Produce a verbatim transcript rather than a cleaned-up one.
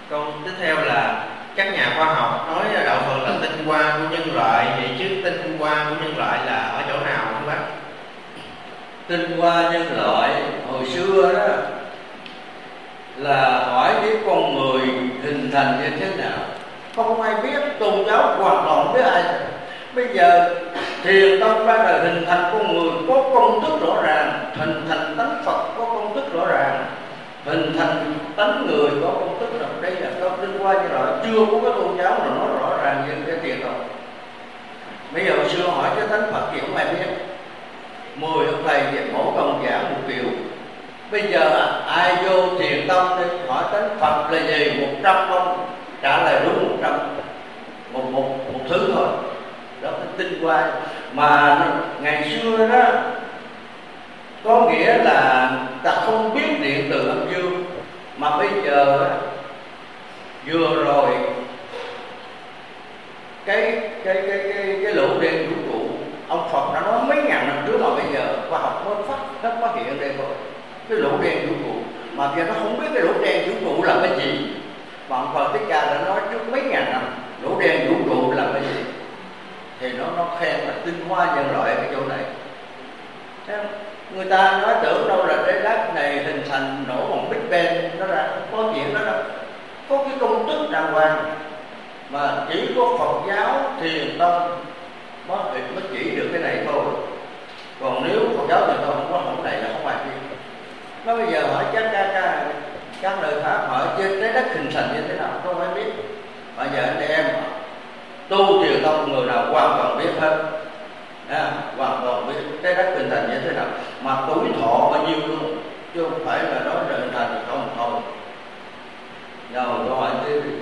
Câu tiếp theo là các nhà khoa học nói đạo Phật là tinh hoa của nhân loại, vậy chứ tinh hoa của nhân loại là ở chỗ nào thưa bác? Tinh hoa nhân loại hồi xưa đó là hỏi cái con người hình thành như thế nào, không ai biết, tôn giáo hoàn toàn với ai. Bây giờ Thiền tông ban đầu hình thành con người có công thức rõ ràng, hình thành tánh Phật có công thức rõ ràng, hình thành tánh người có công thức rõ. Đây là câu tinh hoa nhân loại, chưa có cái tôn giáo nào nói rõ ràng như cái Thiền tông. Bây giờ hồi xưa hỏi cái tánh Phật thì không ai biết, mười ông thầy thì mỗi công giảng một kiểu. Bây giờ ai vô Thiền tông thì hỏi tánh Phật là gì, một trăm ông trả lời đúng một trăm, một một một thứ thôi. Đó là tinh hoa. Mà ngày xưa đó có nghĩa là ta không biết điện từ âm dương, mà bây giờ vừa rồi cái cái cái cái cái lỗ đen vũ trụ ông Phật đã nói mấy ngàn năm trước, mà bây giờ khoa học mới phát nó phát hiện đây rồi, cái lỗ đen vũ trụ mà giờ nó không biết cái lỗ đen vũ trụ là cái gì. Mà ông Phật Thích Ca đã nói trước mấy ngàn năm lỗ đen vũ trụ là cái gì, thì nó nó khen là tinh hoa nhân loại ở cái chỗ này. Người ta nói tưởng đâu là trái đất này hình thành nổ bằng Big Bang nó ra, không có chuyện đó đâu, có cái công thức đàng hoàng. Mà chỉ có Phật giáo Thiền tông mới mới chỉ được cái này thôi, còn nếu Phật giáo Thiền tông không có hỏng này là không ai biết. Nó bây giờ hỏi các các các các lời pháp hỏi trên trái đất hình thành như thế nào không ai biết. Bây giờ anh em tu Thiền tông người nào hoàn toàn biết hết, à, hoàn toàn biết trái đất hình thành như thế nào, mà tuổi thọ bao nhiêu luôn, chứ không phải là nói là hình thành thì không không. Rồi câu hỏi tiếp.